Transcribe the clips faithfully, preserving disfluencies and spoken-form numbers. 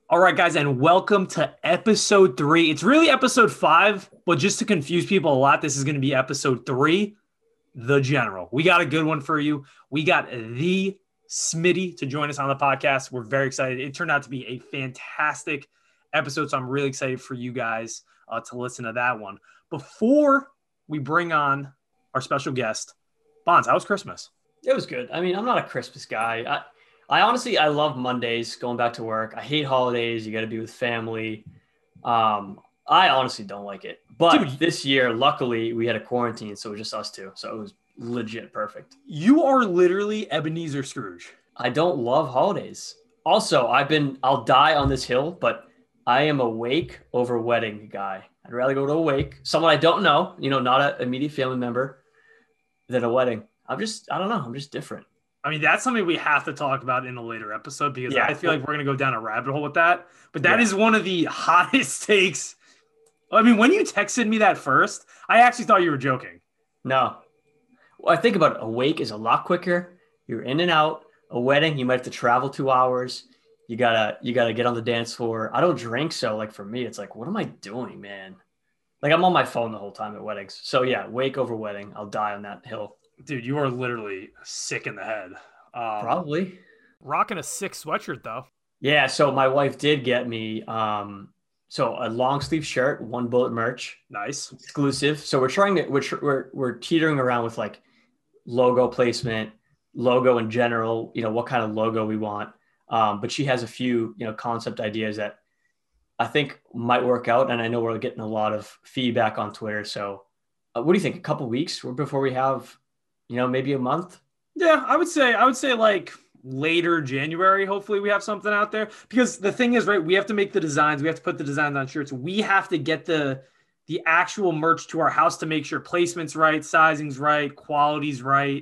All right, guys, and welcome to episode three. It's really episode five, but just to confuse people a lot, this is going to be episode three, The General. We got a good one for you. We got the Smitty to join us on the podcast. We're very excited. It turned out to be a fantastic episode, so I'm really excited for you guys uh, to listen to that one. Before we bring on our special guest, Bonds, how was Christmas? It was good. I mean, I'm not a Christmas guy. I, I honestly, I love Mondays, going back to work. I hate holidays. You got to be with family. Um, I honestly don't like it. But Dude, this year, luckily, we had a quarantine, so it was just us two. So it was legit perfect. You are literally Ebenezer Scrooge. I don't love holidays. Also, I've been, I'll die on this hill, but I am a wake over wedding guy. I'd rather go to a wake, someone I don't know, you know, not an immediate family member, than a wedding. I'm just, I don't know. I'm just different. I mean, that's something we have to talk about in a later episode because yeah. I feel like we're going to go down a rabbit hole with that. But that yeah. is one of the hottest takes. I mean, when you texted me that first, I actually thought you were joking. No. Well, I think about it. A wake is a lot quicker. You're in and out. A wedding, you might have to travel two hours. You gotta, you gotta get on the dance floor. I don't drink, so like for me, it's like, what am I doing, man? Like I'm on my phone the whole time at weddings. So yeah, wake over wedding. I'll die on that hill. Dude, you are literally sick in the head. Um, Probably. Rocking a sick sweatshirt, though. Yeah, so my wife did get me um, so a long sleeve shirt, One Bullet merch. Nice. Exclusive. So we're trying to, we're, we're, we're teetering around with like logo placement, logo in general, you know, what kind of logo we want. Um, but she has a few, you know, concept ideas that I think might work out. And I know we're getting a lot of feedback on Twitter. So uh, what do you think? A couple weeks before we have, you know, maybe a month? Yeah, I would say, I would say like later January, hopefully we have something out there because the thing is, right, we have to make the designs. We have to put the designs on shirts. We have to get the, the actual merch to our house to make sure placement's right, sizing's right, quality's right.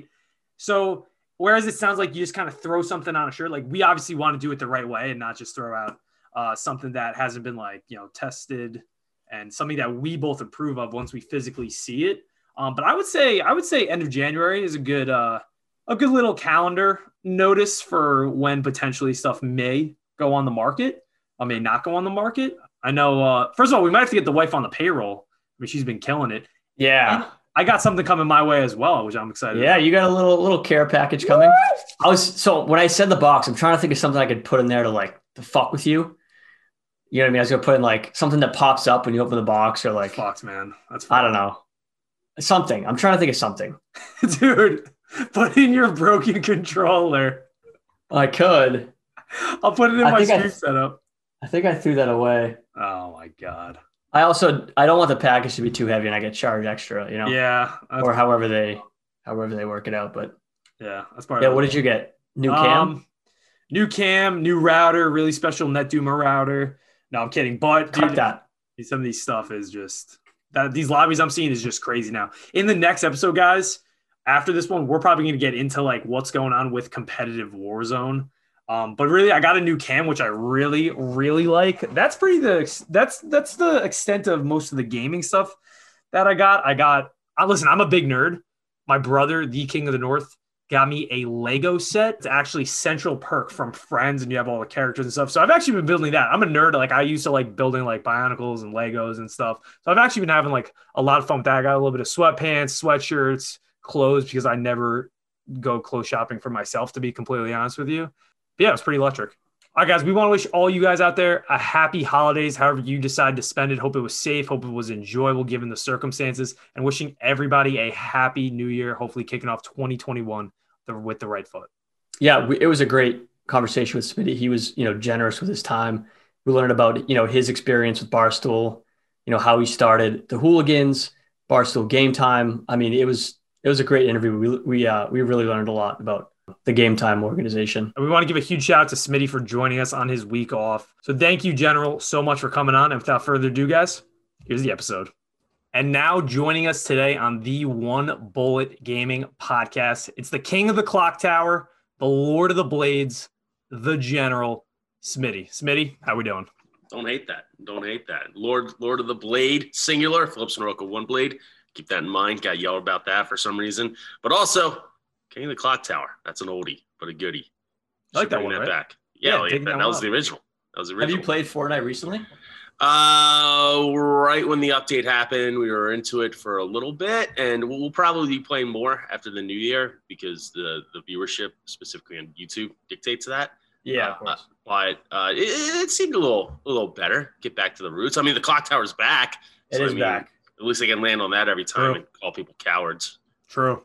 So whereas it sounds like you just kind of throw something on a shirt, like we obviously want to do it the right way and not just throw out uh, something that hasn't been like, you know, tested and something that we both approve of once we physically see it. Um, but I would say, I would say end of January is a good, uh, a good little calendar notice for when potentially stuff may go on the market. I may not go on the market. I know, uh, first of all, we might have to get the wife on the payroll. I mean, she's been killing it. Yeah. And I got something coming my way as well, which I'm excited Yeah. about. You got a little, little care package coming. What? I was, so when I said the box, I'm trying to think of something I could put in there to like, to fuck with you. You know what I mean? I was going to put in like something that pops up when you open the box or like, Fox, man. That's fun. I don't know. Something. I'm trying to think of something. Dude, put in your broken controller. I could. I'll put it in I my stream I, setup. I think I threw that away. Oh my God. I also, I don't want the package to be too heavy and I get charged extra, you know? Yeah. Or however they, however they work it out. But yeah, that's part yeah. of it. What did you get? New cam? Um, new cam, new router, really special NetDuma router. No, I'm kidding. But Cut dude, that. some of these stuff is just that these lobbies I'm seeing is just crazy now. In the next episode, guys, after this one, we're probably going to get into like what's going on with competitive Warzone. Um, but really, I got a new cam, which I really, really like. That's pretty the that's that's the extent of most of the gaming stuff that I got. I got. I listen. I'm a big nerd. My brother, the King of the North, got me a Lego set. It's actually Central Perk from Friends, and you have all the characters and stuff. So I've actually been building that. I'm a nerd. Like I used to like building like Bionicles and Legos and stuff. So I've actually been having like a lot of fun with that. I got a little bit of sweatpants, sweatshirts, clothes because I never go clothes shopping for myself, to be completely honest with you. But yeah, it was pretty electric. All right, guys, we want to wish all you guys out there a happy holidays, however you decide to spend it. Hope it was safe. Hope it was enjoyable given the circumstances, and wishing everybody a happy new year, hopefully kicking off twenty twenty-one with the right foot. Yeah, we, it was a great conversation with Smitty. He was, you know, generous with his time. We learned about, you know, his experience with Barstool, you know, how he started the Hooligans, Barstool Game Time. I mean, it was it was a great interview. We we uh, we really learned a lot about the Game Time organization. And we want to give a huge shout out to Smitty for joining us on his week off. So thank you, General, so much for coming on. And without further ado, guys, here's the episode. And now joining us today on the One Bullet Gaming podcast, it's the king of the clock tower, the lord of the blades, the General, Smitty. Smitty, how we doing? Don't hate that. Don't hate that. Lord, Lord of the Blade, singular. Philip Soroka, one blade. Keep that in mind. Got yelled about that for some reason. But also, King of the Clock Tower. That's an oldie, but a goodie. I like that bring one, that right? back. Yeah, Yeah, like taking that, that that one was up. the original. That was the Have original. you played Fortnite recently? Uh, right when the update happened, we were into it for a little bit, and we'll probably be playing more after the new year because the the viewership, specifically on YouTube, dictates that. Yeah, uh, of course. But uh, it, it seemed a little a little better. Get back to the roots. I mean, the clock tower's back. It so, is I mean, back. At least I can land on that every time True. and call people cowards. True.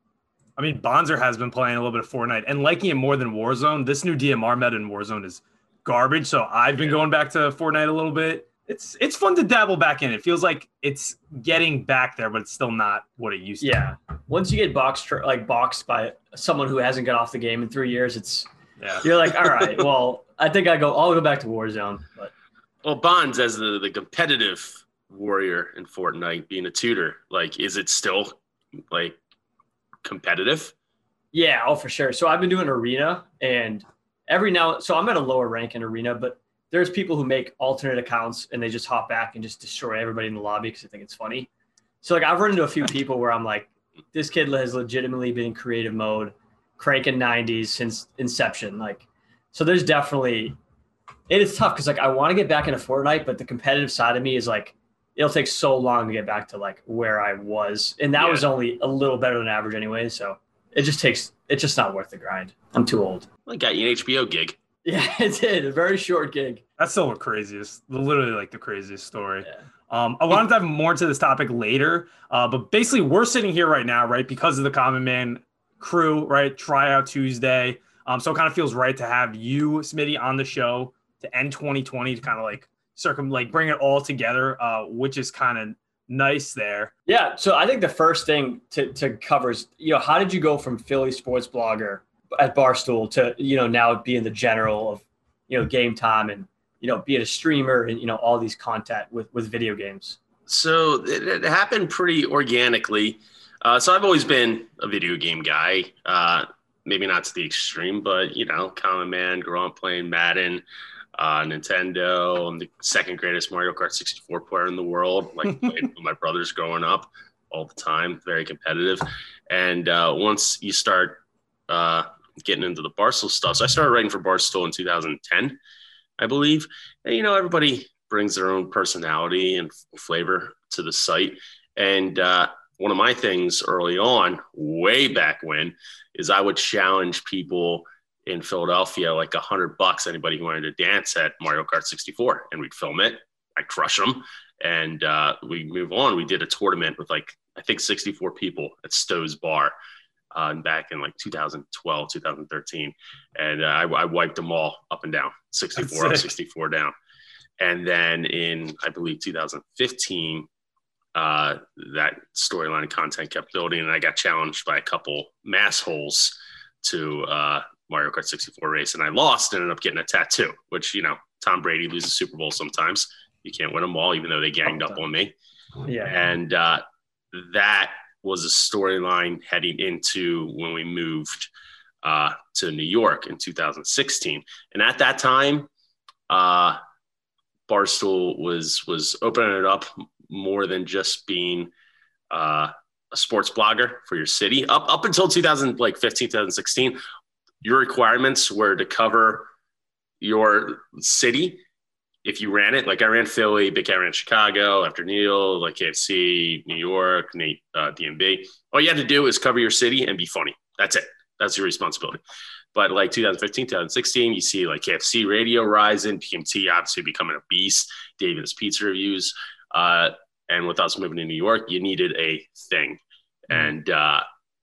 I mean, Bonzer has been playing a little bit of Fortnite and liking it more than Warzone. This new D M R meta in Warzone is garbage, so I've been Yeah. going back to Fortnite a little bit. It's it's fun to dabble back in. It feels like it's getting back there, but it's still not what it used to. Yeah. Once you get boxed like boxed by someone who hasn't got off the game in three years, it's Yeah. you're like, all right, well, I think I go. I'll go back to Warzone. But Well, Bonds as the, the competitive warrior in Fortnite, being a tutor, like, is it still like competitive? yeah, oh for sure. So I've been doing arena, and every now so I'm at a lower rank in arena, but there's people who make alternate accounts and they just hop back and just destroy everybody in the lobby because they think it's funny. So like I've run into a few people where I'm like, this kid has legitimately been in creative mode, cranking nineties since inception. Like, so there's definitely, it is tough because like I want to get back into Fortnite, but the competitive side of me is like, it'll take so long to get back to like where I was. And that Yeah. was only a little better than average anyway. So it just takes, it's just not worth the grind. I'm too old. I got you an H B O gig. Yeah, it did. A very short gig. That's still the craziest, literally like the craziest story. Yeah. Um, I wanted to dive more into this topic later, uh, but basically we're sitting here right now, right, because of the Common Man crew, right, tryout Tuesday. Um, so it kind of feels right to have you, Smitty, on the show to end twenty twenty to kind of like circum, like bring it all together, uh, which is kind of nice there. Yeah. So I think the first thing to, to cover is, you know, how did you go from Philly sports blogger at Barstool to, you know, now being the general of, you know, Game Time and, you know, being a streamer and, you know, all these content with, with video games? So it, it happened pretty organically. Uh, so I've always been a video game guy, uh, maybe not to the extreme, but, you know, Common Man, grew up playing Madden, uh, Nintendo. I'm the second greatest Mario Kart sixty-four player in the world. Like played with my brothers growing up all the time, very competitive. And uh, once you start uh, getting into the Barstool stuff, so I started writing for Barstool in two thousand ten, I believe. And, you know, everybody brings their own personality and flavor to the site. And uh, one of my things early on, way back when, is I would challenge people in Philadelphia, like a hundred bucks, anybody who wanted to dance at Mario Kart sixty-four, and we'd film it. I'd crush them, and uh, we move on. We did a tournament with like, I think sixty-four people at Stowe's Bar uh, back in like two thousand twelve, two thousand thirteen. And uh, I, I wiped them all up and down, sixty-four up, sixty-four down. And then in, I believe, two thousand fifteen, uh, that storyline and content kept building, and I got challenged by a couple mass holes to uh, Mario Kart sixty-four race, and I lost and ended up getting a tattoo, which, you know, Tom Brady loses Super Bowl sometimes. You can't win them all, even though they ganged up on me. Yeah. And uh, that was a storyline heading into when we moved uh, to New York in two thousand sixteen. And at that time, uh, Barstool was was opening it up more than just being uh, a sports blogger for your city. Up up until two thousand fifteen, two thousand sixteen, your requirements were to cover your city. If you ran it, like I ran Philly, Big Cat ran Chicago, after Neil, like K F C, New York, Nate, uh, D M B. All you had to do is cover your city and be funny. That's it. That's your responsibility. But like two thousand fifteen, two thousand sixteen, you see like K F C radio rising, P M T obviously becoming a beast, David's Pizza Reviews. Uh, and with us moving to New York, you needed a thing. Mm-hmm. And uh,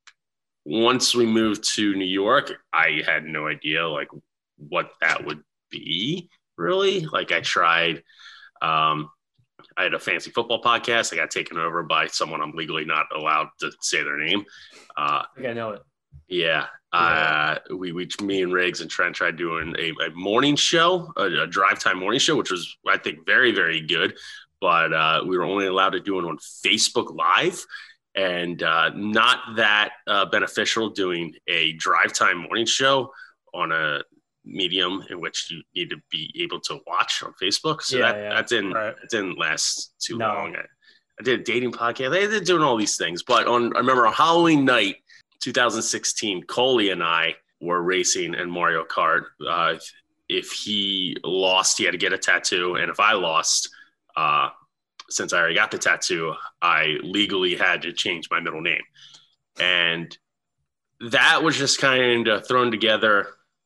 once we moved to New York, I had no idea like what that would be really. Like I tried, um, I had a fancy football podcast. I got taken over by someone I'm legally not allowed to say their name. Uh, I think I know it. Yeah. Uh, we, we, me and Riggs and Trent tried doing a, a morning show, a, a drive time morning show, which was, I think, very, very good. But uh, we were only allowed to do it on Facebook Live, and uh, not that uh, beneficial doing a drive time morning show on a medium in which you need to be able to watch on Facebook. So Yeah, that, yeah. that didn't Right. that didn't last too No. long. I, I did a dating podcast. They, they're doing all these things. But on I remember on Halloween night, two thousand sixteen, Coley and I were racing in Mario Kart uh, if he lost, he had to get a tattoo. And if I lost, uh, since I already got the tattoo, I legally had to change my middle name. And that was just kind of thrown together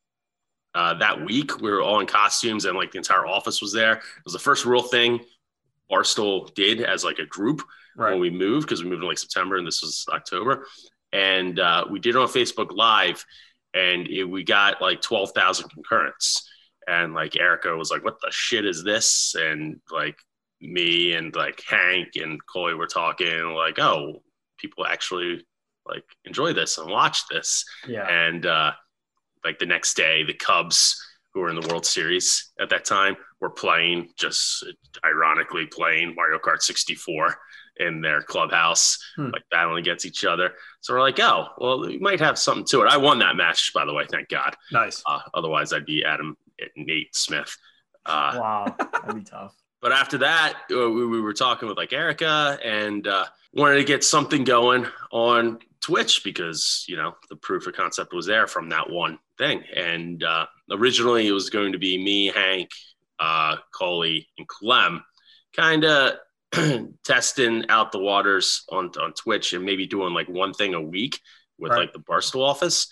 uh, that week. We were all in costumes and like the entire office was there. It was the first real thing Barstool did as like a group right. when we moved, because we moved in like September and this was October. And uh, we did it on Facebook Live, and it, we got like twelve thousand concurrents. And like Erica was like, what the shit is this? And like me and like Hank and Coley were talking like, oh, people actually like enjoy this and watch this. Yeah. And uh, like the next day, the Cubs, who were in the World Series at that time, were playing, just ironically playing Mario Kart sixty-four in their clubhouse, hmm. like battling against each other. So we're like, oh, well, we might have something to it. I won that match, by the way, thank God. Nice. Uh, otherwise, I'd be Adam Nate Smith. Uh, wow, that'd be tough. But after that, we, we were talking with like Erica and uh, wanted to get something going on Twitch because, you know, the proof of concept was there from that one thing. And uh, originally it was going to be me, Hank, uh, Coley, and Clem kind of testing out the waters on, on Twitch and maybe doing like one thing a week with right. like the Barstool office.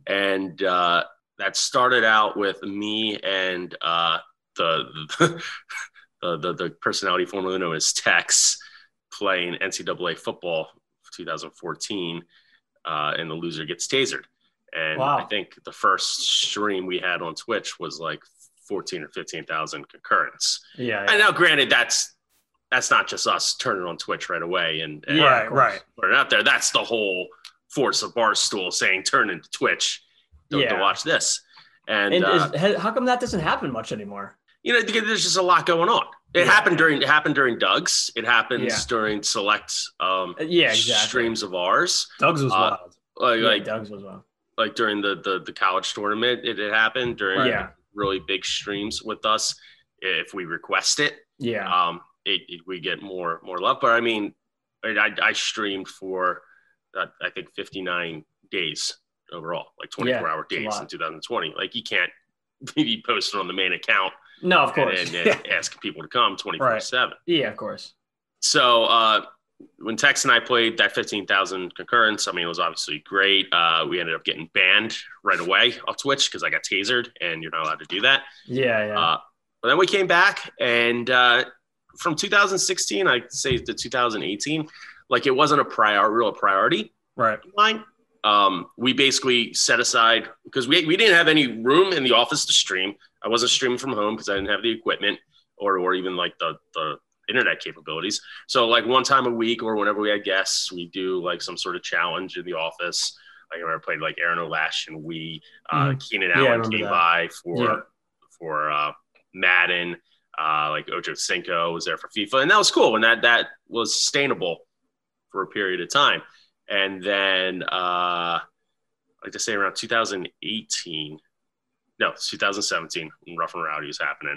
And uh, that started out with me and uh, the, the Uh, the, the personality formerly known as Tex playing N C double A football for twenty fourteen, uh, and the loser gets tasered. And wow. I think the first stream we had on Twitch was like fourteen or fifteen thousand concurrents. Yeah, yeah. And now granted, that's, that's not just us turning on Twitch right away and, and yeah, right. putting it out there. That's the whole force of Barstool saying, turn into Twitch to, yeah. to watch this. And, and uh, is, how come that doesn't happen much anymore? You know, there's just a lot going on. It yeah. happened during it happened during Doug's. It happens yeah. during select um, yeah, exactly. streams of ours. Doug's was uh, wild. Like, yeah, like Doug's was wild. Like during the the, the college tournament, it, it happened during yeah. really big streams with us. If we request it, yeah, um, it, it we get more more love. But I mean, I, I streamed for uh, I think fifty-nine days overall, like twenty-four yeah, hour days in two thousand twenty. Like you can't be posted on the main account. No, of course. And, and, and ask people to come twenty-four seven. Yeah, of course. So uh, when Tex and I played that fifteen thousand concurrents, I mean, it was obviously great. Uh, we ended up getting banned right away off Twitch because I got tasered and you're not allowed to do that. Yeah, yeah. Uh, but then we came back and uh, from two thousand sixteen, I'd say to two thousand eighteen, like it wasn't a prior, real priority. Right. Mine. Um, we basically set aside because we, we didn't have any room in the office to stream. I wasn't streaming from home because I didn't have the equipment or, or even like the, the internet capabilities. So like one time a week or whenever we had guests, we do like some sort of challenge in the office. Like I remember played like Aaron O'Lash and we, uh, mm. Keenan Allen yeah, came that. by for, yeah. for, uh, Madden, uh, like Ocho Cinco was there for FIFA, and that was cool. And that, that was sustainable for a period of time. And then, uh, like to say around two thousand eighteen, no, two thousand seventeen, when Rough and Rowdy was happening.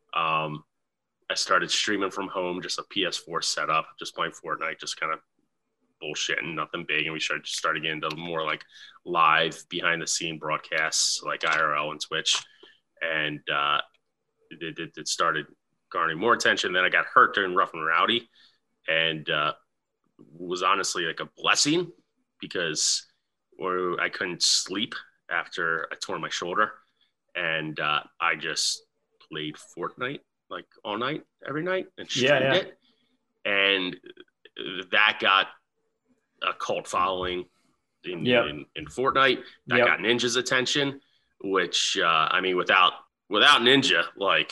Um, I started streaming from home, just a P S four setup, just playing Fortnite, just kind of bullshitting, nothing big. And we started just started getting into more like live behind the scene broadcasts, like I R L and Twitch. And uh, it, it, it started garnering more attention. Then I got hurt during Rough and Rowdy. And, uh, was honestly like a blessing because or I couldn't sleep after I tore my shoulder, and uh, I just played Fortnite like all night, every night, and streamed yeah, yeah. it, and that got a cult following in yep. in, in Fortnite. That yep. got Ninja's attention, which uh, I mean, without without Ninja, like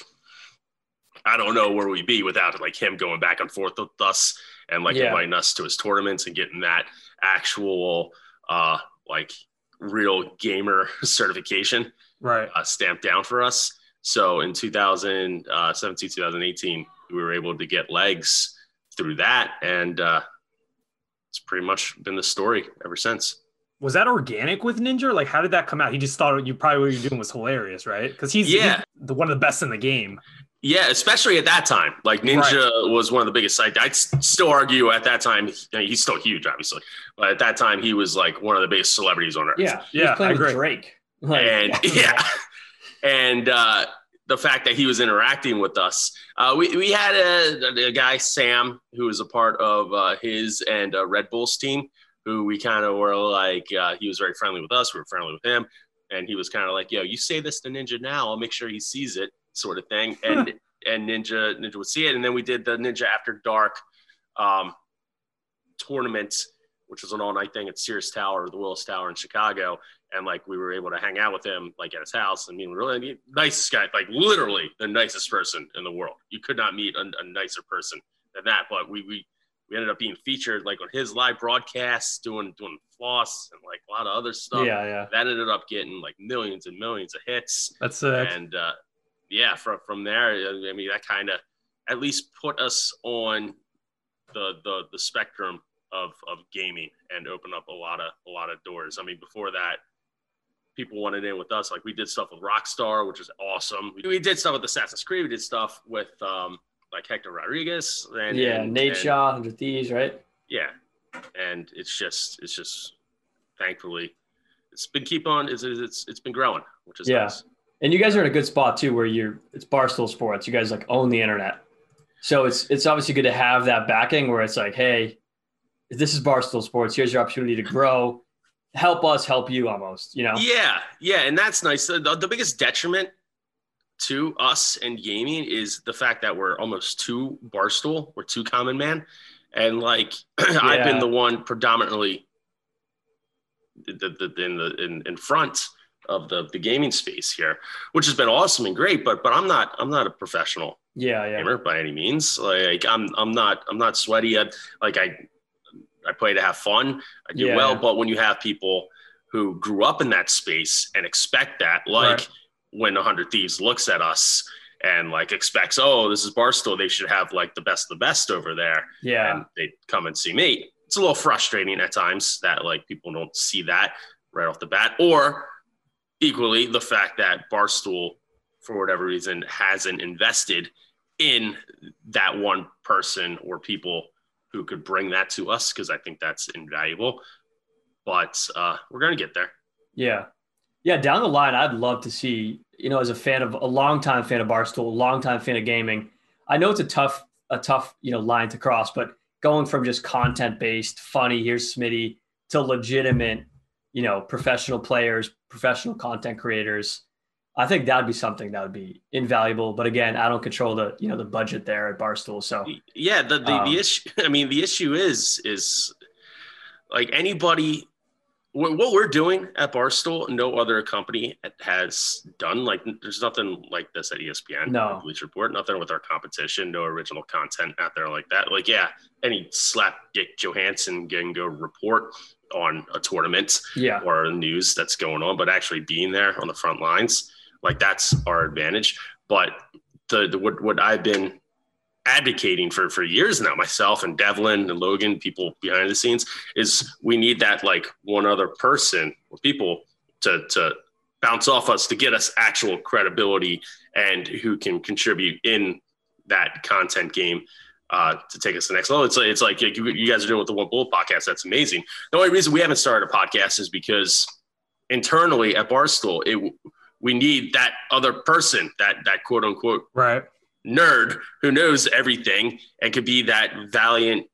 I don't know where we'd be without like him going back and forth with us. And like yeah. inviting us to his tournaments and getting that actual uh, like real gamer certification right uh, stamped down for us. So in two thousand seventeen, two thousand eighteen, we were able to get legs through that. And uh, it's pretty much been the story ever since. Was that organic with Ninja? Like, how did that come out? He just thought you probably what you're doing was hilarious, right? Because he's, yeah. he's the, one of the best in the game. Yeah, especially at that time. Like Ninja right. was one of the biggest. I'd, I'd still argue at that time, he's still huge, obviously. But at that time, he was like one of the biggest celebrities on earth. Yeah, yeah, playing I agree. with Drake. Like, and yeah. and uh, the fact that he was interacting with us. Uh, we, we had a, a guy, Sam, who was a part of uh, his and uh, Red Bull's team, who we kind of were like, uh, he was very friendly with us. We were friendly with him. And he was kind of like, yo, you say this to Ninja now, I'll make sure he sees it, sort of thing. And and Ninja Ninja would see it. And then we did the Ninja After Dark um, tournament, which was an all-night thing at Sears Tower, the Willis Tower in Chicago. And, like, we were able to hang out with him, like, at his house. I mean, really, I mean, nicest guy, like, literally the nicest person in the world. You could not meet a, a nicer person than that. But we we we ended up being featured, like, on his live broadcasts, doing doing floss and, like, a lot of other stuff. Yeah, yeah. That ended up getting, like, millions and millions of hits. That's sick. And, uh, yeah, from, from there, I mean, that kind of at least put us on the the the spectrum of of gaming and opened up a lot of a lot of doors. I mean, before that, people wanted in with us. Like, we did stuff with Rockstar, which is awesome. We, we did stuff with Assassin's Creed. We did stuff with um, like Hector Rodriguez. And, yeah, and, Nate and, Shaw, one hundred Thieves, right? Yeah, and it's just it's just thankfully it's been keep on it's it's it's been growing, which is yeah. nice. And you guys are in a good spot too, where you're it's Barstool Sports. You guys like own the internet, so it's it's obviously good to have that backing where it's like, hey, this is Barstool Sports. Here's your opportunity to grow. Help us help you, almost. You know? Yeah, yeah, and that's nice. The, the biggest detriment to us and gaming is the fact that we're almost too Barstool. We're too common man, and like yeah. I've been the one predominantly the, the, in the in, in front of the, the gaming space here, which has been awesome and great, but but I'm not I'm not a professional yeah, yeah. gamer by any means. Like I'm I'm not I'm not sweaty. I, like I I play to have fun. I do yeah. well, but when you have people who grew up in that space and expect that, like right. when one hundred Thieves looks at us and like expects, oh, this is Barstool, they should have like the best of the best over there. Yeah. And they come and see me. It's a little frustrating at times that like people don't see that right off the bat, or equally, the fact that Barstool, for whatever reason, hasn't invested in that one person or people who could bring that to us, because I think that's invaluable. But uh, we're going to get there. Yeah. Yeah, down the line, I'd love to see, you know, as a fan of a longtime fan of Barstool, a longtime fan of gaming, I know it's a tough, a tough, you know, line to cross, but going from just content-based, funny, here's Smitty, to legitimate, you know, professional players, professional content creators. I think that would be something that would be invaluable. But again, I don't control the, you know, the budget there at Barstool. So yeah, the the, um, the issue, I mean, the issue is, is like anybody, what we're doing at Barstool, no other company has done. Like there's nothing like this at E S P N, no Bleacher Report, nothing with our competition, no original content out there like that. Like, yeah, any slap Dick Johansson can go report on a tournament yeah. or news that's going on, but actually being there on the front lines, like that's our advantage. But the, the what, what I've been advocating for for years now, myself and Devlin and Logan, people behind the scenes, is we need that like one other person or people to to bounce off us to get us actual credibility and who can contribute in that content game uh, to take us to the next level. It's like, it's like you, you guys are doing with the One Bullet podcast. That's amazing. The only reason we haven't started a podcast is because internally at Barstool, it we need that other person, that that quote unquote right nerd who knows everything and could be that valiant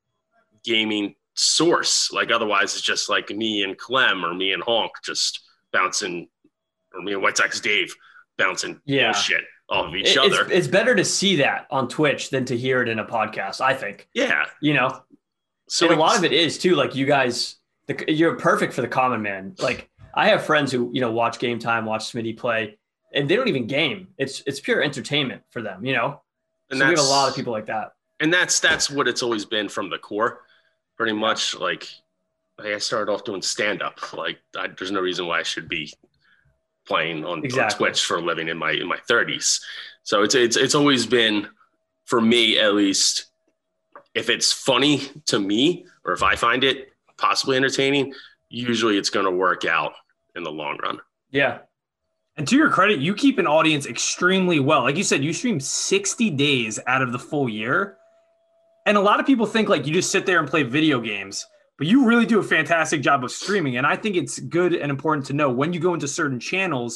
gaming source. Like otherwise it's just like me and Clem or me and Honk just bouncing, or me and White Sox Dave bouncing yeah. shit off of each it, other. It's, it's better to see that on Twitch than to hear it in a podcast, I think. Yeah. You know, so and a lot of it is too, like you guys, the, you're perfect for the common man. Like I have friends who, you know, watch Game Time, watch Smitty play, and they don't even game. It's it's pure entertainment for them, you know? And so we have a lot of people like that. And that's that's what it's always been from the core, pretty much. Like, like I started off doing stand-up. Like, I, there's no reason why I should be playing on, exactly. on Twitch for a living in my in my thirties. So it's it's it's always been, for me at least, if it's funny to me or if I find it possibly entertaining, usually it's going to work out in the long run. Yeah. And to your credit, you keep an audience extremely well. Like you said, you stream sixty days out of the full year. And a lot of people think like you just sit there and play video games, but you really do a fantastic job of streaming. And I think it's good and important to know when you go into certain channels,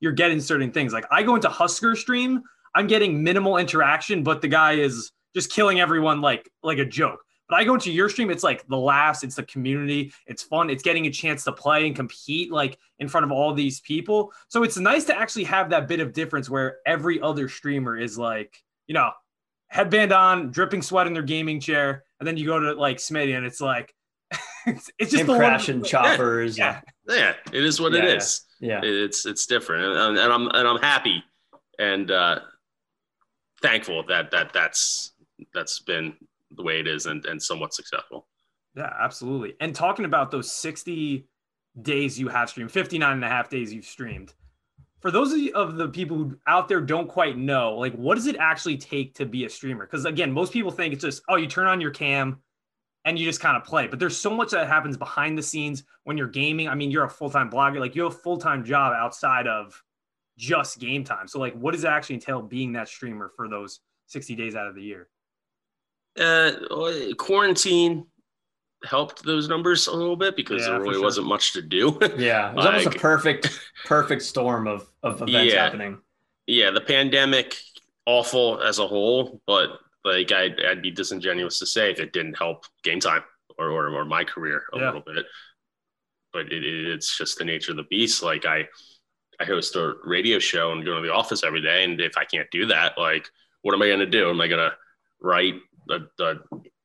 you're getting certain things. Like I go into Husker stream, I'm getting minimal interaction, but the guy is just killing everyone like like a joke. But I go into your stream, it's like the laughs, it's the community, it's fun, it's getting a chance to play and compete like in front of all these people. So it's nice to actually have that bit of difference where every other streamer is like, you know, headband on, dripping sweat in their gaming chair, and then you go to like Smitty and it's like it's, it's just the crashing one, choppers. Yeah. yeah, yeah, it is what yeah, it is. Yeah, it's it's different, and, and I'm and I'm happy and uh, thankful that that that's that's been the way it is and, and somewhat successful. Yeah, absolutely. And talking about those sixty days you have streamed, fifty-nine and a half days you've streamed, for those of, you, of the people who out there don't quite know, like, what does it actually take to be a streamer? Because again, most people think it's just, oh, you turn on your cam and you just kind of play. But there's so much that happens behind the scenes when you're gaming. I mean, you're a full-time blogger. Like, you have a full-time job outside of just game time. So, like, what does it actually entail being that streamer for those sixty days out of the year? Uh, quarantine helped those numbers a little bit because Yeah, there really sure. wasn't much to do. yeah. It was Like- almost a perfect, perfect storm of of events Yeah. happening. Yeah, the pandemic, awful as a whole, but like I'd, I'd be disingenuous to say if it didn't help game time or or, or my career a Yeah. little bit. But it, it, it's just the nature of the beast. Like I, I host a radio show and go to the office every day, and if I can't do that, like, what am I going to do? Am I going to write a, a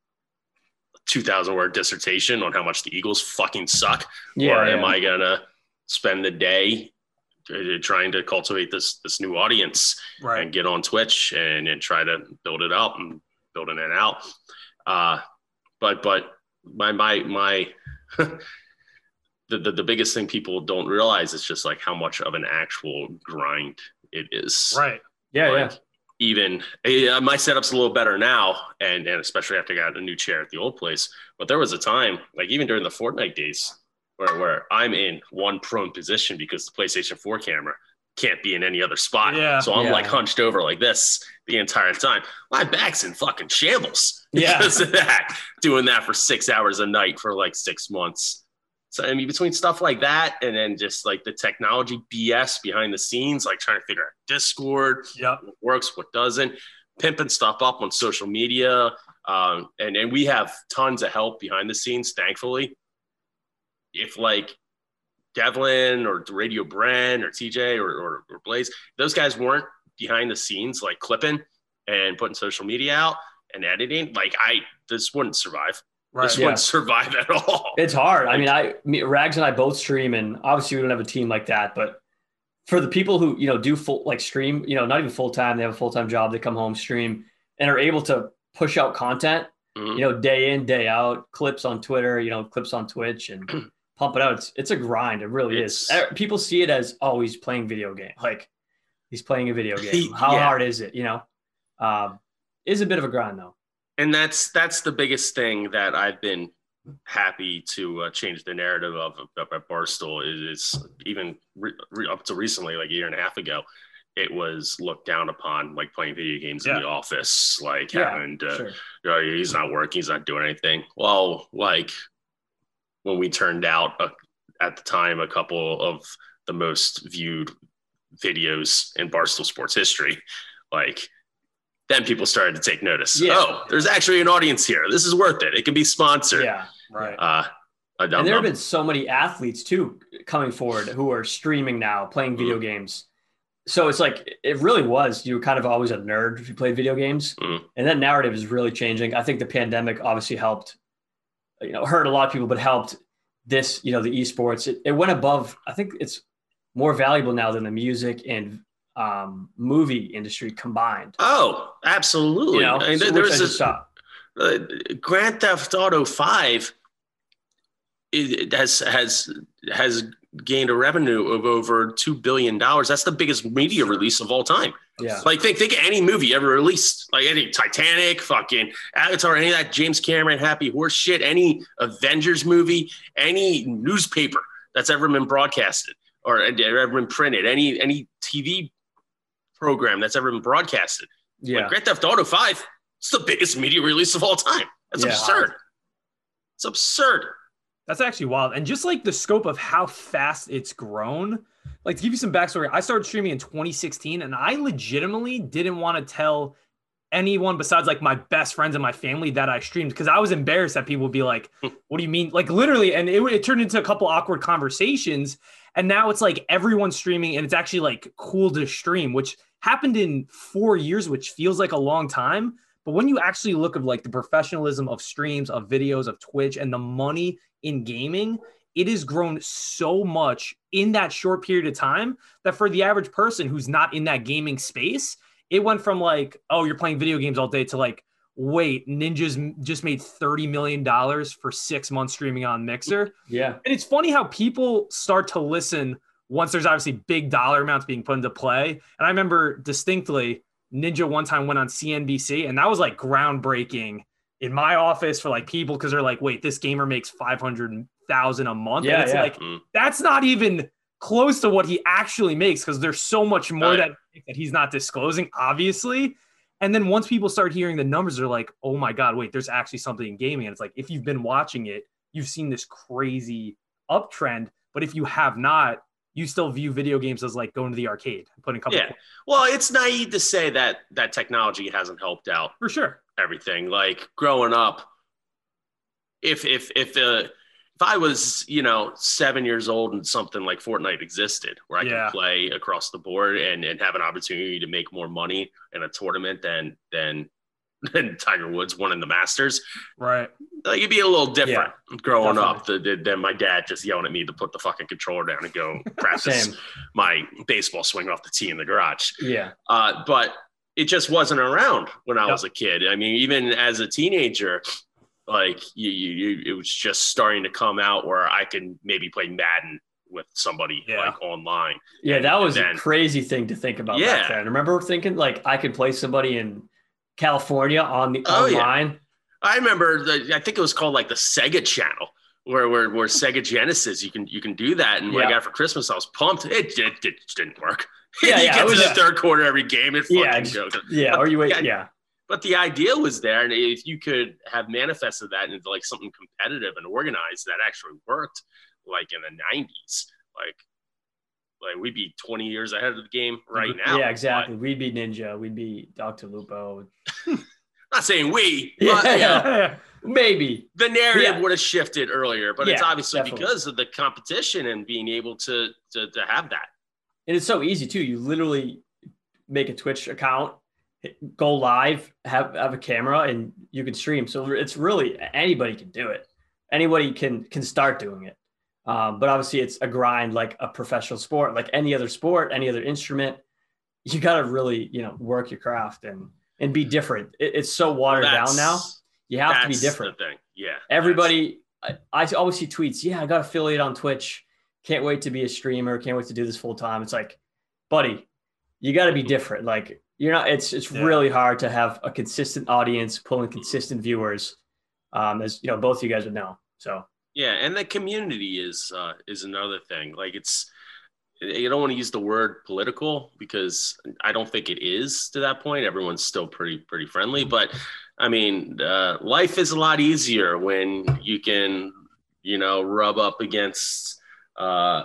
two thousand word dissertation on how much the Eagles fucking suck? Yeah, or yeah. am I going to spend the day uh, trying to cultivate this this new audience Right. and get on Twitch and, and try to build it up and building it out? Uh, but but my my my the, the the biggest thing people don't realize is just like how much of an actual grind it is. Right. Yeah, Like, yeah. Even uh, my setup's a little better now, and, and especially after I got a new chair at the old place. But there was a time, like even during the Fortnite days, where, where I'm in one prone position because the PlayStation four camera can't be in any other spot. Yeah. So I'm Yeah. like hunched over like this the entire time. My back's in fucking shambles Yeah. because of that. Doing that for six hours a night for like six months. So I mean, between stuff like that and then just like the technology B S behind the scenes, like trying to figure out Discord, Yep. what works, what doesn't, pimping stuff up on social media. Um, and, and we have tons of help behind the scenes, thankfully. If like Devlin or Radio Brent or T J or, or, or Blaze, those guys weren't behind the scenes, like clipping and putting social media out and editing, like I, this wouldn't survive. Right. This Yeah. wouldn't survive at all. It's hard. I mean, I me, Rags and I both stream, and obviously we don't have a team like that. But for the people who you know do full like stream, you know, not even full time, they have a full time job, they come home, stream, and are able to push out content, Mhm. you know, day in, day out, clips on Twitter, you know, clips on Twitch, and pump it out. It's it's a grind. It really is. It's- Uh, People see it as, oh, he's playing video game. Like he's playing a video game. How Yeah. hard is it? You know, um, is a bit of a grind though. And that's that's the biggest thing that I've been happy to uh, change the narrative of, of at Barstool is, is even re, re, up to recently, like a year and a half ago, it was looked down upon, like playing video games Yeah. in the office, like Yeah, having to, Sure. oh, he's not working, he's not doing anything. Well, like when we turned out a, at the time a couple of the most viewed videos in Barstool sports history, like then people started to take notice. Yeah. Oh, there's actually an audience here. This is worth it. It can be sponsored. Yeah. Right. Uh, I don't And there know. have been so many athletes too coming forward who are streaming now, playing video games. So it's like it really was. You were kind of always a nerd if you played video games, Mm. and that narrative is really changing. I think the pandemic obviously helped. You know, hurt a lot of people, but helped this. You know, the esports. It, it went above. I think it's more valuable now than the music and um, movie industry combined. Oh, absolutely. You know, I mean, so there- which I there's just a, saw. uh, Grand Theft Auto five it has has has gained a revenue of over two billion dollars. That's the biggest media release of all time. Yeah. Like think think of any movie ever released, like any Titanic, fucking Avatar, any of that James Cameron happy horse shit, any Avengers movie, any newspaper that's ever been broadcasted or ever been printed, any any T V program that's ever been broadcasted. Yeah. Like Grand Theft Auto five, it's the biggest media release of all time. That's Yeah. absurd. It's absurd. That's actually wild. And just like the scope of how fast it's grown, like to give you some backstory, I started streaming in twenty sixteen and I legitimately didn't want to tell anyone besides like my best friends and my family that I streamed because I was embarrassed that people would be like, what do you mean? Like literally. And it, it turned into a couple awkward conversations. And now it's like everyone's streaming and it's actually like cool to stream, which happened in four years, which feels like a long time. But when you actually look at like the professionalism of streams, of videos, of Twitch, and the money in gaming, it has grown so much in that short period of time that for the average person who's not in that gaming space, it went from like, oh, you're playing video games all day to like, wait, Ninja's just made thirty million dollars for six months streaming on Mixer. Yeah. And it's funny how people start to listen once there's obviously big dollar amounts being put into play. And I remember distinctly Ninja one time went on C N B C and that was like groundbreaking in my office for like people because they're like, wait, this gamer makes five hundred thousand a month. Yeah, and it's yeah. like, that's not even close to what he actually makes because there's so much more Right. that, that he's not disclosing, obviously. And then once people start hearing the numbers, they're like, oh my God, wait, there's actually something in gaming. And it's like, if you've been watching it, you've seen this crazy uptrend. But if you have not, you still view video games as like going to the arcade, putting a couple Yeah. Well, it's naive to say that that technology hasn't helped out for sure. everything. Like growing up, if if if uh, if I was, you know, seven years old and something like Fortnite existed, where I Yeah. could play across the board and, and have an opportunity to make more money in a tournament than than than Tiger Woods won in the Masters, Right. like it'd be a little different growing up than, than- than my dad just yelling at me to put the fucking controller down and go practice Same. my baseball swing off the tee in the garage. Yeah. Uh, but it just wasn't around when I Yep. was a kid. I mean, even as a teenager, like you, you, you, it was just starting to come out where I can maybe play Madden with somebody Yeah. like online. Yeah, And that was then- a crazy thing to think about Yeah. back then. I remember thinking like I could play somebody in California on the Oh, yeah. online. I remember the, I think it was called like the Sega Channel, where where, where Sega Genesis, you can you can do that. And when I Yeah. got it for Christmas, I was pumped. It, it, it just didn't work. Yeah, you yeah, get it to was the a- third quarter every game, it fucking Yeah, goes. Yeah, But or you wait. the- Yeah, But the idea was there, and if you could have manifested that into like something competitive and organized that actually worked, like in the nineties, like like we'd be twenty years ahead of the game right now. yeah, exactly. We'd be Ninja. We'd be Doctor Lupo. But not saying we, Yeah, but, you know, Yeah. Maybe. the narrative Yeah. would have shifted earlier, but it's Yeah, obviously definitely. because of the competition and being able to, to to have that. And it's so easy too. You literally make a Twitch account, hit- go live, have have a camera, and you can stream. So it's really anybody can do it. Anybody can can start doing it. Um, but obviously, it's a grind like a professional sport, like any other sport, any other instrument. You got to really, you know, work your craft and and be different. It, it's so watered That's- down now. You have to be that's different. The thing. Yeah. Everybody, I, I always see tweets. Yeah, I got affiliate on Twitch. Can't wait to be a streamer. Can't wait to do this full time. It's like, buddy, you got to be different. Like you're not. It's it's Yeah. really hard to have a consistent audience, pulling consistent viewers. Um, as you know, both of you guys would know. So Yeah, and the community is uh, is another thing. Like it's, you don't want to use the word political because I don't think it is to that point. Everyone's still pretty pretty friendly, but I mean, uh, life is a lot easier when you can, you know, rub up against uh,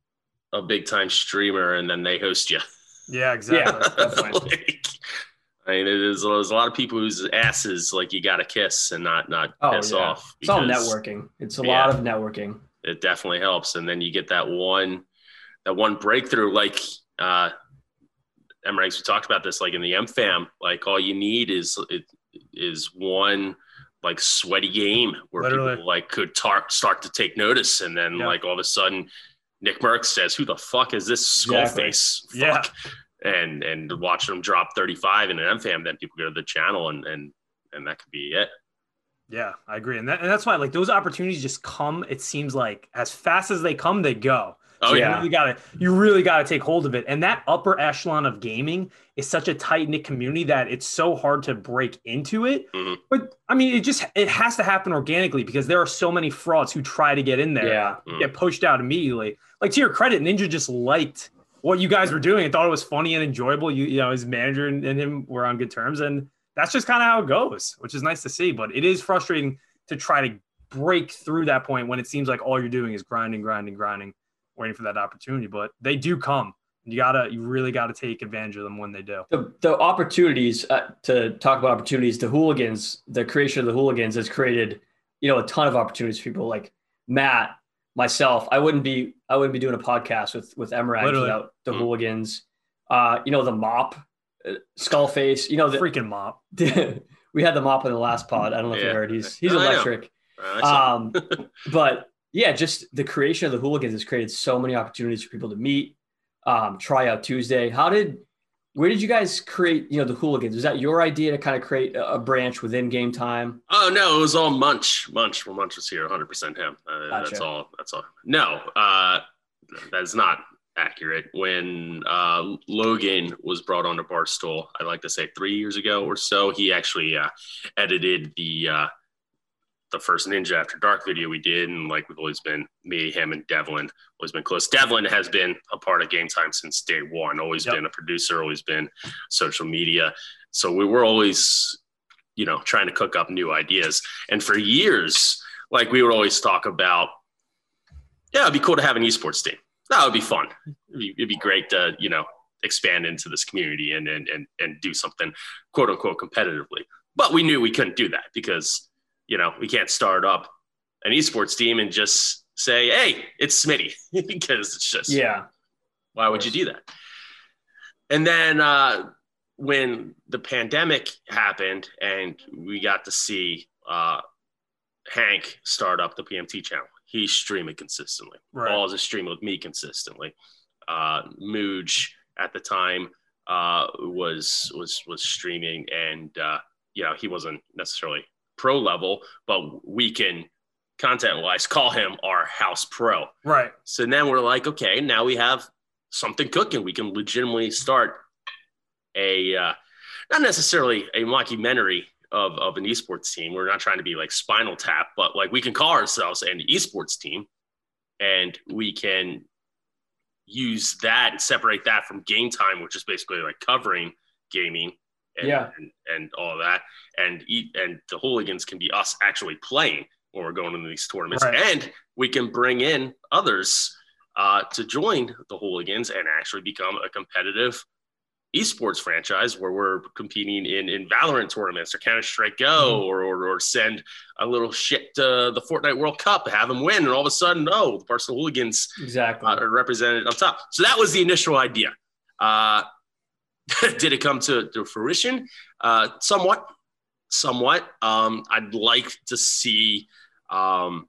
a big time streamer and then they host you. Yeah, exactly. definitely. Like, I mean, it is, there's a lot of people whose asses like you got to kiss and not not Oh, piss yeah. off. it's all because- networking. It's a Yeah. lot of networking. it definitely helps. And then you get that one, that one breakthrough, like uh, Emirates, we talked about this, like in the M FAM, like all you need is, it, is one like sweaty game where Literally. people like could tar- start to take notice. And then Yeah. like all of a sudden Nick Merckx says, who the fuck is this skull Exactly. face? Yeah. Fuck. And, and watching them drop thirty-five in an M FAM, then people go to the channel and, and, and that could be it. Yeah, I agree. And, that, and that's why like those opportunities just come, it seems like as fast as they come, they go. Oh So yeah. you really gotta you really gotta take hold of it. And that upper echelon of gaming is such a tight-knit community that it's so hard to break into it. Mhm. But I mean, it just it has to happen organically because there are so many frauds who try to get in there, Yeah. Mm. get pushed out immediately. Like to your credit, Ninja just liked what you guys were doing and thought it was funny and enjoyable. You you know, his manager and, and him were on good terms, and that's just kind of how it goes, which is nice to see. But it is frustrating to try to break through that point when it seems like all you're doing is grinding, grinding, grinding, waiting for that opportunity. But they do come. You gotta, you really gotta take advantage of them when they do. The, the opportunities uh, to talk about opportunities, the hooligans, the creation of the hooligans has created, you know, a ton of opportunities for people like Matt, myself. I wouldn't be, I wouldn't be doing a podcast with with Emirags without the mm-hmm. hooligans. Uh, you know, the mop, uh, Skullface. You know, the freaking mop. We had the mop in the last pod. I don't know if yeah. you heard. He's he's electric. Um, but yeah, just the creation of the hooligans has created so many opportunities for people to meet. Um, Tryout Tuesday. How did, where did you guys create, you know, the hooligans? Was that your idea to kind of create a, a branch within Game Time? Oh, no, it was all Munch. Munch, well, Munch was here, one hundred percent him. Uh, gotcha. That's all. That's all. No, uh, that's not accurate. When uh, Logan was brought onto Barstool, I like to say three years ago or so, he actually uh, edited the, uh, the first Ninja After Dark video we did. And like, we've always been, me, him, and Devlin always been close. Devlin has been a part of Game Time since day one, always yep. been a producer, always been social media. So we were always, you know, trying to cook up new ideas. And for years, like we would always talk about, yeah, it'd be cool to have an esports team. That would be fun. It'd be, it'd be great to, you know, expand into this community and, and, and, and do something quote unquote competitively. But we knew we couldn't do that because, you know, we can't start up an esports team and just say, hey, it's Smitty, because it's just, yeah, why would you do that? And then uh, when the pandemic happened and we got to see uh, Hank start up the P M T channel, he's streaming consistently. Right. Balls is streaming with me consistently. Uh, Mooj at the time uh, was, was, was streaming and, uh, you know, he wasn't necessarily pro level, but we can content wise call him our house pro. Right. So then we're like, okay, now we have something cooking. We can legitimately start a, uh, not necessarily a mockumentary of, of an esports team. We're not trying to be like Spinal Tap, but like we can call ourselves an esports team and we can use that and separate that from Game Time, which is basically like covering gaming. And, yeah, and, and all that, and eat, and the hooligans can be us actually playing when we're going into these tournaments, right. and we can bring in others uh, to join the hooligans and actually become a competitive esports franchise where we're competing in, in Valorant tournaments or Counter-Strike Go, mm-hmm. or, or or send a little shit to the Fortnite World Cup, have them win, and all of a sudden, oh, the Barcelona Hooligans exactly uh, are represented up top. So that was the initial idea. Uh, Did it come to, to fruition? Uh, somewhat, somewhat. Um, I'd like to see um,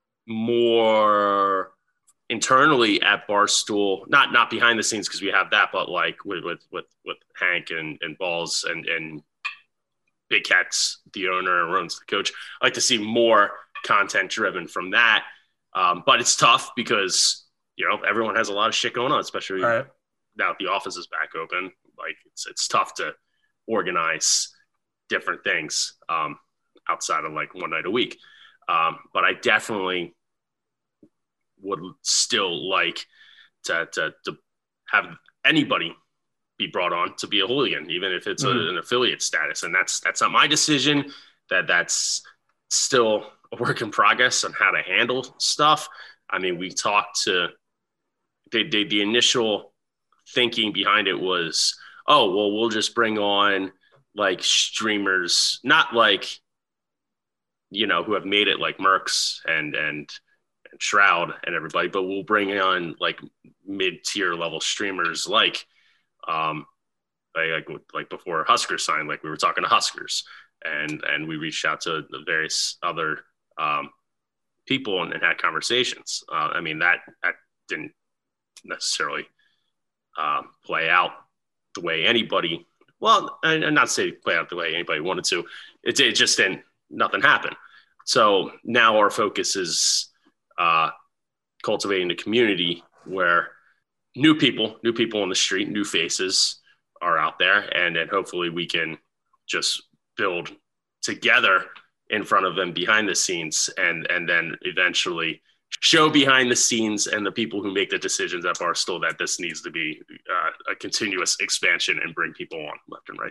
more internally at Barstool, not not behind the scenes because we have that, but like with with with, with Hank and, and Balls and and Big Cats, the owner, and runs the coach. I'd like to see more content driven from that. Um, but it's tough because you know everyone has a lot of shit going on, especially right. now the office is back open. Like it's it's tough to organize different things um, outside of like one night a week. Um, but I definitely would still like to, to to have anybody be brought on to be a hooligan, even if it's mm-hmm. a, an affiliate status. And that's that's not my decision. That that's still a work in progress on how to handle stuff. I mean, we talked to the the, the initial thinking behind it was, oh, well, we'll just bring on like streamers, not like, you know, who have made it like Mercs and, and, and Shroud and everybody, but we'll bring on like mid-tier level streamers like, um, like, like, like before Huskers signed, like we were talking to Huskers and, and we reached out to the various other um, people and, and had conversations. Uh, I mean, that, that didn't necessarily um, play out the way anybody, well, and not say play out the way anybody wanted to. It, it just didn't, nothing happened. So now our focus is uh, cultivating a community where new people, new people on the street, new faces are out there. And then hopefully we can just build together in front of them behind the scenes and, and then eventually show behind the scenes and the people who make the decisions at Barstool that this needs to be uh, a continuous expansion and bring people on left and right.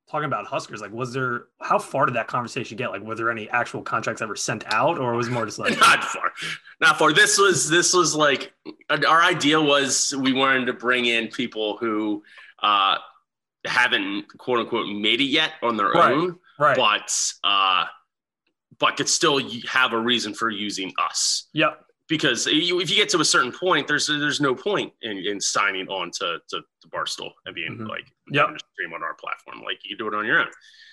talking about Huskers, like, was there, how far did that conversation get? Like, were there any actual contracts ever sent out, or was it more just like not far, not far. This was, this was like, our idea was we wanted to bring in people who uh, haven't quote unquote made it yet on their right, own, right. but, uh, but could still have a reason for using us. Yep. Because you, if you get to a certain point, there's there's no point in, in signing on to, to, to Barstool and being mm-hmm. like, yep. stream on our platform. Like, you can do it on your own.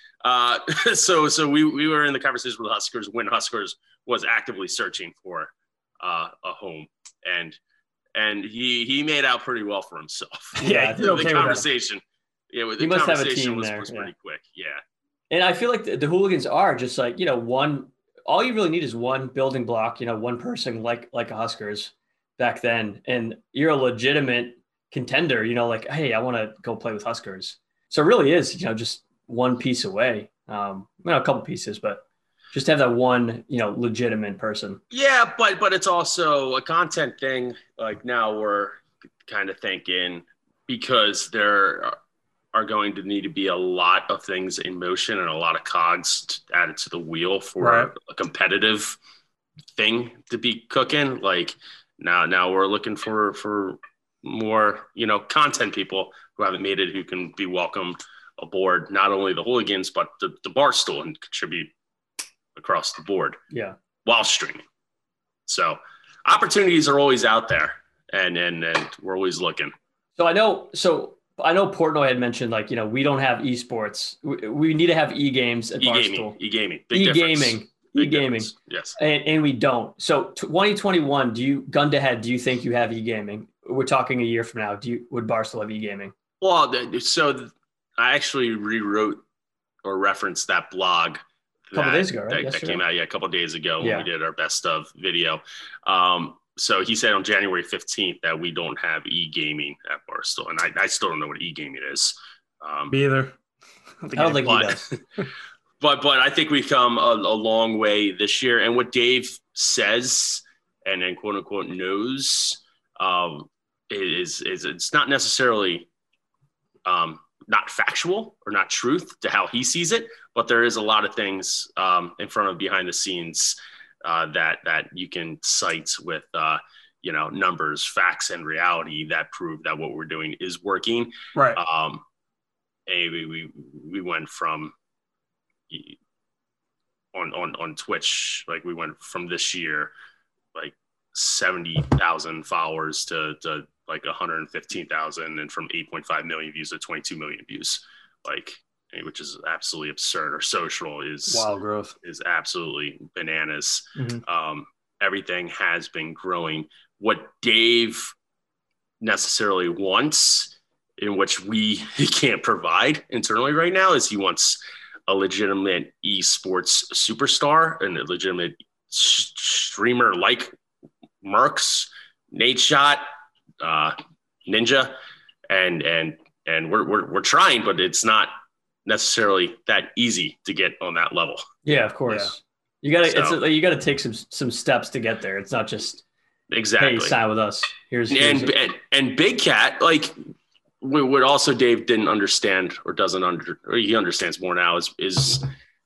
Uh, so so we, we were in the conversation with Huskers when Huskers was actively searching for uh, a home, and and he he made out pretty well for himself. Yeah, the, okay the conversation. Yeah, the he must have a conversation team was, there. was yeah. pretty quick. Yeah. And I feel like the, the hooligans are just like, you know, one. All you really need is one building block, you know, one person like like a Huskers back then, and you're a legitimate contender. You know, like, hey, I want to go play with Huskers. So it really is, you know, just one piece away. Um, you know, a couple pieces, but just have that one, you know, legitimate person. Yeah, but but it's also a content thing. Like, now we're kind of thinking, because there are, are going to need to be a lot of things in motion and a lot of cogs added to the wheel for right. a competitive thing to be cooking. Like, now, now we're looking for, for more, you know, content people who haven't made it, who can be welcomed aboard, not only the hooligans, but the, the Barstool, and contribute across the board. Yeah. While streaming. So opportunities are always out there, and, and, and we're always looking. So I know, so I know Portnoy had mentioned, like, you know, we don't have esports. We, we need to have e-games at e-gaming, Barstool. E-gaming. Big e-gaming. Big e-gaming. difference. Yes. And, and we don't. So twenty twenty-one, do you, gun to head, do you think you have e-gaming? We're talking a year from now. Do you, would Barstool have e-gaming? Well, so I actually rewrote or referenced that blog a couple that, days ago, right? that, that came out yeah, a couple of days ago yeah. when we did our best of video. Um, So he said on January fifteenth that we don't have e-gaming at Barstool. And I, I still don't know what e-gaming is. Um, Me either. I don't think but, he does. but, but I think we've come a, a long way this year. And what Dave says and then quote unquote knows um, is, is it's not necessarily um, not factual or not truth to how he sees it, but there is a lot of things um, in front of behind the scenes Uh, that that you can cite with, uh, you know, numbers, facts, and reality that prove that what we're doing is working. Right. Um, and we, we we went from on on on Twitch, like we went from this year like seventy thousand followers to to like one hundred fifteen thousand, and from eight point five million views to twenty-two million views, like, which is absolutely absurd. Or social is wild growth, is absolutely bananas. Mm-hmm. Um, everything has been growing. What Dave necessarily wants, in which we can't provide internally right now, is he wants a legitimate esports superstar and a legitimate sh- streamer like Mercs, Nadeshot, uh, Ninja, and and and we're we're we're trying, but it's not necessarily that easy to get on that level. Yeah, of course. Yeah. You gotta, so, it's a, you gotta take some some steps to get there. It's not just exactly hey, sign with us. Here's, here's and, and and Big Cat, like what also Dave didn't understand or doesn't under, or he understands more now is is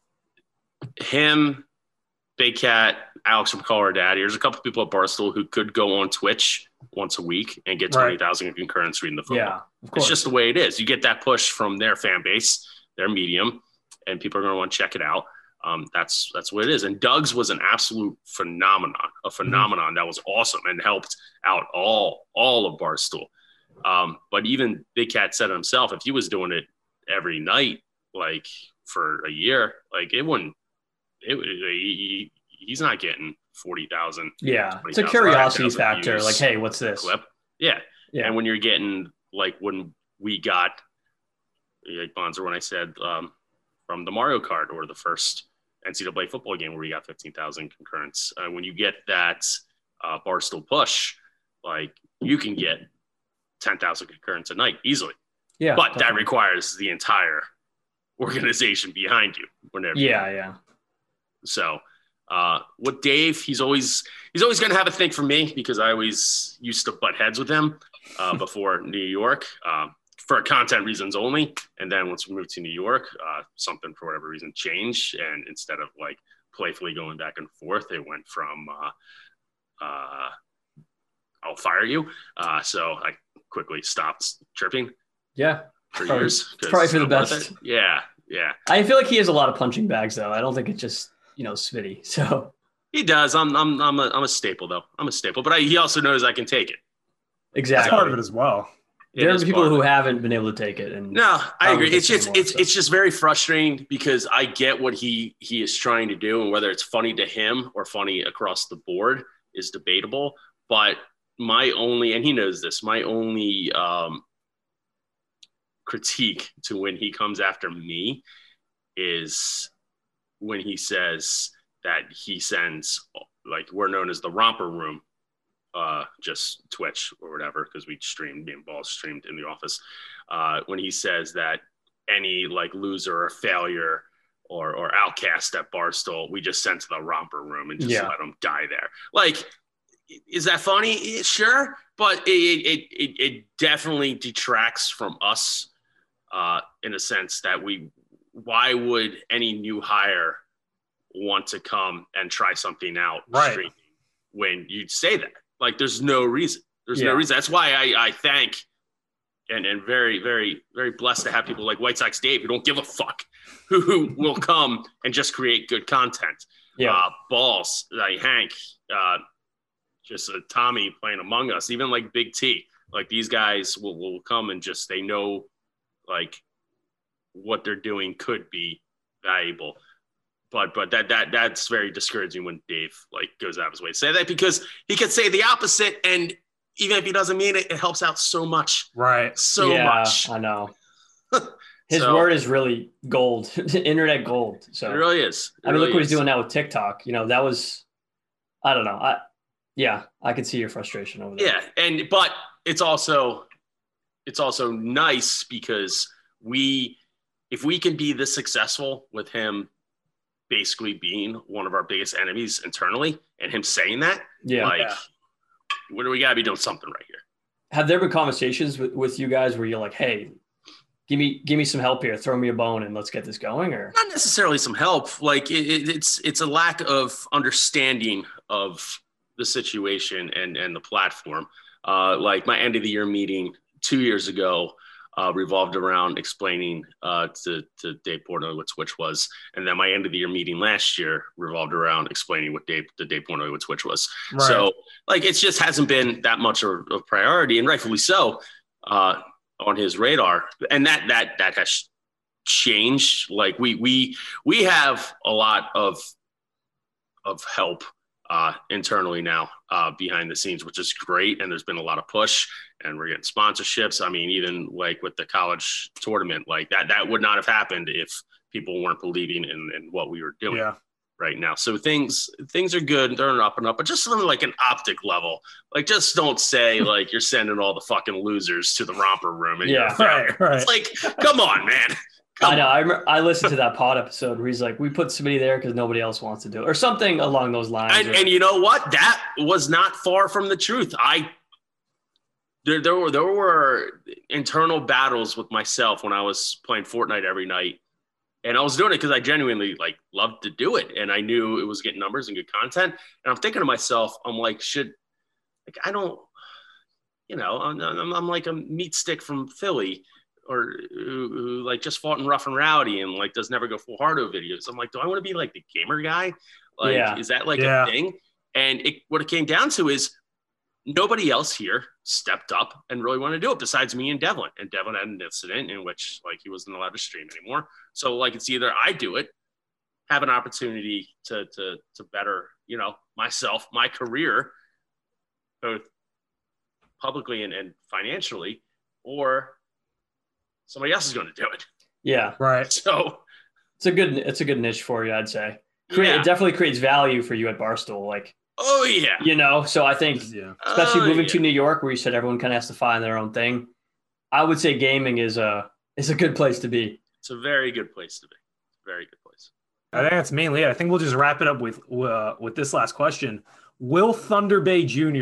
him, Big Cat, Alex from Call Her Dad. Here's a couple people at Barstool who could go on Twitch once a week and get twenty thousand right. concurrents reading the football. Yeah, of course. It's just the way it is. You get that push from their fan base, their medium, and people are going to want to check it out. Um, that's that's what it is. And Doug's was an absolute phenomenon, a phenomenon mm-hmm. that was awesome and helped out all all of Barstool. Um, but even Big Cat said himself, if he was doing it every night, like for a year, like it wouldn't. It he, he's not getting forty thousand. Yeah, it's a curiosity factor. Like, hey, what's this? Clip. Yeah. yeah. And when you're getting like when we got like Bonzer, when I said um, from the Mario Kart or the first N C double A football game where we got fifteen thousand concurrents, uh, when you get that uh, Barstool push, like you can get ten thousand concurrents a night easily. Yeah. But definitely. that requires the entire organization behind you. Whenever yeah, yeah. So uh, with Dave, he's always he's always going to have a thing for me because I always used to butt heads with him uh, before New York. Um, for content reasons only. And then once we moved to New York, uh, something for whatever reason changed. And instead of like playfully going back and forth, it went from, uh, uh, I'll fire you. Uh, so I quickly stopped tripping. Yeah. For probably, years. Probably for the best. Yeah. Yeah. I feel like he has a lot of punching bags though. I don't think it's just, you know, Smitty. So he does. I'm, I'm, I'm a, I'm a staple though. I'm a staple, but I, he also knows I can take it. Exactly. That's part of it as well. There are people who haven't been able to take it. And no, I agree. It's just more, it's so. it's just very frustrating because I get what he he is trying to do, and whether it's funny to him or funny across the board is debatable. But my only, and he knows this, my only um, critique to when he comes after me is when he says that he sends, like, we're known as the romper room. Uh, just Twitch or whatever, because we streamed, me and Balls streamed in the office. Uh, when he says that any like loser or failure or or outcast at Barstool, we just sent to the romper room and just yeah. let them die there. Like, is that funny? Sure, but it it it, it definitely detracts from us uh, in a sense that we. Why would any new hire want to come and try something out right. streaming when you say that? Like, there's no reason. There's yeah. no reason. That's why I, I thank and, and very, very, very blessed to have people like White Sox Dave who don't give a fuck, who, who will come and just create good content. Yeah. Uh, Balls, like Hank, uh, just uh, Tommy playing Among Us, even like Big T. Like, these guys will, will come and just, they know, like, what they're doing could be valuable. But but that that that's very discouraging when Dave like goes out of his way to say that, because he could say the opposite, and even if he doesn't mean it, it helps out so much. Right. So yeah, much. I know. His so, word is really gold, internet gold. So it really is. It I mean, really look what is. he's doing now with TikTok. You know, that was, I don't know. I yeah, I can see your frustration over there. Yeah, and but it's also it's also nice because we, if we can be this successful with him basically being one of our biggest enemies internally and him saying that, yeah, like, yeah. what do we gotta be doing something right here? Have there been conversations with, with you guys where you're like, hey, give me give me some help here, throw me a bone and let's get this going? Or not necessarily some help. Like it, it, it's it's a lack of understanding of the situation and and the platform. Uh, like my end of the year meeting two years ago uh, revolved around explaining uh, to, to Dave Portnoy what Twitch was. And then my end of the year meeting last year revolved around explaining what Dave, to Dave Portnoy what Twitch was. Right. So like, it just hasn't been that much of a priority, and rightfully so, uh, on his radar. And that, that, that has changed. Like we, we, we have a lot of, of help uh, internally now uh, behind the scenes, which is great. And there's been a lot of push, and we're getting sponsorships. I mean, even like with the college tournament, like that, that would not have happened if people weren't believing in, in what we were doing yeah. right now. So things, things are good. They're up and up, but just something like an optic level, like just don't say like you're sending all the fucking losers to the romper room. And yeah, right, right. It's like, come on, man. Come I know. on. I remember, I listened to that pod episode where he's like, we put somebody there because nobody else wants to do it, or something along those lines. And, or, and you know what? That was not far from the truth. I, There, there were there were internal battles with myself when I was playing Fortnite every night, and I was doing it because I genuinely like loved to do it, and I knew it was getting numbers and good content. And I'm thinking to myself, I'm like, should like I don't, you know, I'm, I'm, I'm like a meat stick from Philly, or who, who like just fought in Rough and Rowdy and like does never go full hardo videos. I'm like, do I want to be like the gamer guy? Like, yeah. is that like yeah. a thing? And it, what it came down to is, nobody else here stepped up and really wanted to do it besides me and Devlin. And Devlin had an incident in which like he wasn't allowed to stream anymore. So like, it's either I do it, have an opportunity to, to, to better, you know, myself, my career, both publicly and, and financially, or somebody else is going to do it. Yeah. Right. So it's a good, it's a good niche for you, I'd say. Create, yeah. It definitely creates value for you at Barstool. Like, oh yeah, you know, so I think, yeah. especially oh, moving yeah. to New York, where you said everyone kind of has to find their own thing, I would say gaming is a is a good place to be. It's a very good place to be. Very good place. I think that's mainly it. I think we'll just wrap it up with uh, with this last question. Will Thunder Bay Junior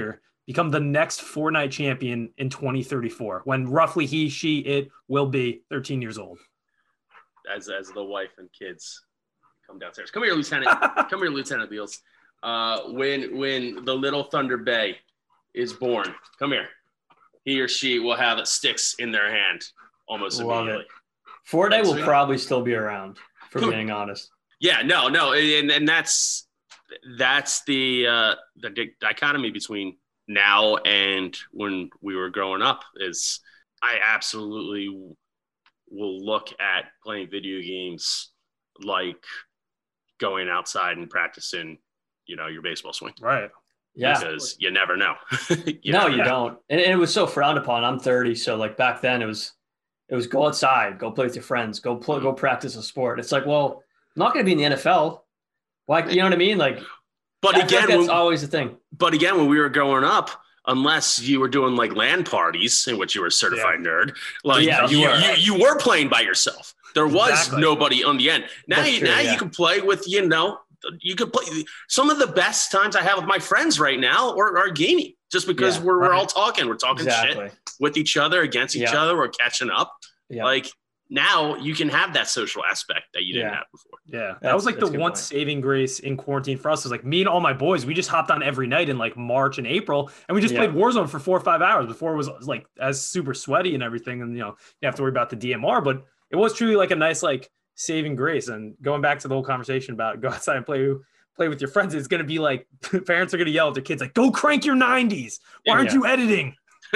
become the next Fortnite champion in twenty thirty-four, when roughly he, she, it will be thirteen years old? As as the wife and kids come downstairs. Come here, Lieutenant. Come here, Lieutenant Beals. Uh, when when the little Thunder Bay is born, come here. He or she will have sticks in their hand almost Love immediately. It. Fortnite will probably still be around, for being honest. Yeah, no, no, and and that's that's the uh, the dichotomy between now and when we were growing up. Is I absolutely will look at playing video games like going outside and practicing, you know, your baseball swing. Right. Yeah. Because you never know. you no, never you know. don't. And, and it was so frowned upon. I'm thirty. So like back then it was, it was go outside, go play with your friends, go play, mm-hmm. go practice a sport. It's like, well, I'm not going to be in the N F L. Like, you know what I mean? Like, but I again, like that's when, always the thing. But again, when we were growing up, unless you were doing like LAN parties in which you were a certified yeah. nerd, like yeah, you, you, were. You, you were playing by yourself. There was exactly. nobody on the end. Now, That's you, true, now yeah. you can play with, you know, you could play. Some of the best times I have with my friends right now are, are gaming, just because yeah, we're, right. we're all talking. We're talking exactly. shit with each other, against each yeah. other. We're catching up. Yeah. Like now you can have that social aspect that you didn't yeah. have before. Yeah. That that's, was like the one point. saving grace in quarantine for us. Was like me and all my boys, we just hopped on every night in like March and April, and we just yeah. played Warzone for four or five hours before it was like as super sweaty and everything. And, you know, you have to worry about the D M R, but it was truly like a nice, like saving grace. And going back to the whole conversation about go outside and play, play with your friends, it's going to be like parents are going to yell at their kids, like, go crank your nineties. Why aren't yeah. you editing?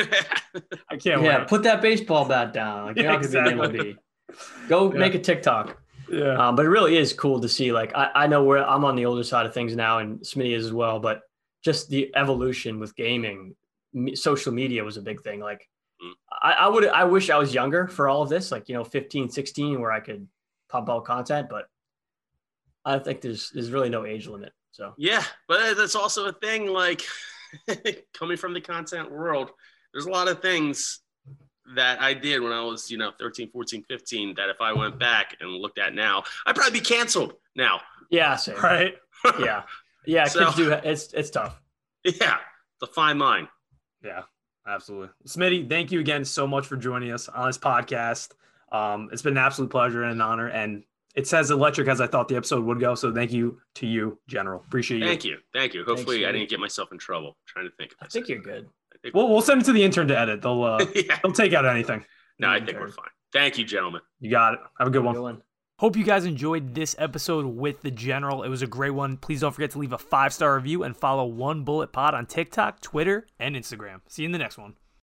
I can't yeah, wait. Put that baseball bat down. Like, you're yeah, not going to exactly. be in M L B. Go yeah. make a TikTok. Yeah. Um, but it really is cool to see. Like, I, I know where I'm on the older side of things now, and Smitty is as well, but just the evolution with gaming, me, social media was a big thing. Like, mm. I, I would, I wish I was younger for all of this, like, you know, fifteen, sixteen, where I could pump out content, but I think there's, there's really no age limit. So, yeah, but that's also a thing, like coming from the content world, there's a lot of things that I did when I was, you know, thirteen, fourteen, fifteen, that if I went back and looked at now, I'd probably be canceled now. Yeah. Same. Right. Yeah. Yeah. So, kids do. It's, it's tough. Yeah. It's a fine line. Yeah, absolutely. Smitty, thank you again so much for joining us on this podcast. Um, it's been an absolute pleasure and an honor, and it's as electric as I thought the episode would go. So thank you to you, General. Appreciate you. Thank you. Thank you. Hopefully Thanks, I didn't get myself in trouble. I'm trying to think. I think you're good. We'll, we'll send it to the intern to edit. They'll uh, yeah. they'll take out anything. No, I think we're fine. Thank you, gentlemen. You got it. Have a good, Have one. good one. Hope you guys enjoyed this episode with the General. It was a great one. Please don't forget to leave a five-star review and follow One Bullet Pod on TikTok, Twitter, and Instagram. See you in the next one.